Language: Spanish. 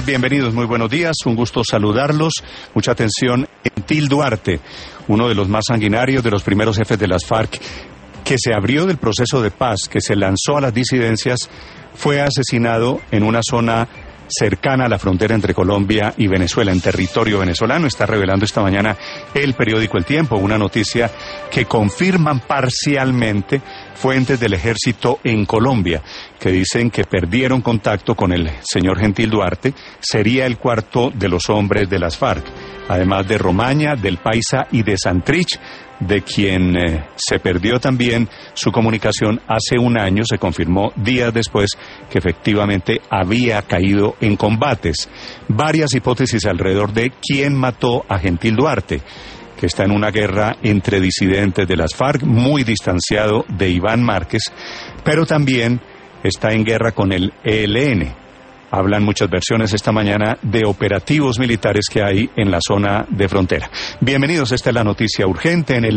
Bienvenidos, muy buenos días, un gusto saludarlos. Mucha atención, Gentil Duarte, uno de los más sanguinarios de los primeros jefes de las FARC, que se abrió del proceso de paz, que se lanzó a las disidencias, fue asesinado en una zona cercana a la frontera entre Colombia y Venezuela, en territorio venezolano. Está revelando esta mañana el periódico El Tiempo, una noticia que confirman parcialmente fuentes del ejército en Colombia, que dicen que perdieron contacto con el señor Gentil Duarte. Sería el cuarto de los hombres de las FARC, además de Romaña, del Paisa y de Santrich, de quien se perdió también su comunicación hace un año. Se confirmó días después que efectivamente había caído en combates. Varias hipótesis alrededor de quién mató a Gentil Duarte, que está en una guerra entre disidentes de las FARC, muy distanciado de Iván Márquez, pero también está en guerra con el ELN. Hablan muchas versiones esta mañana de operativos militares que hay en la zona de frontera. Bienvenidos, esta es la noticia urgente en el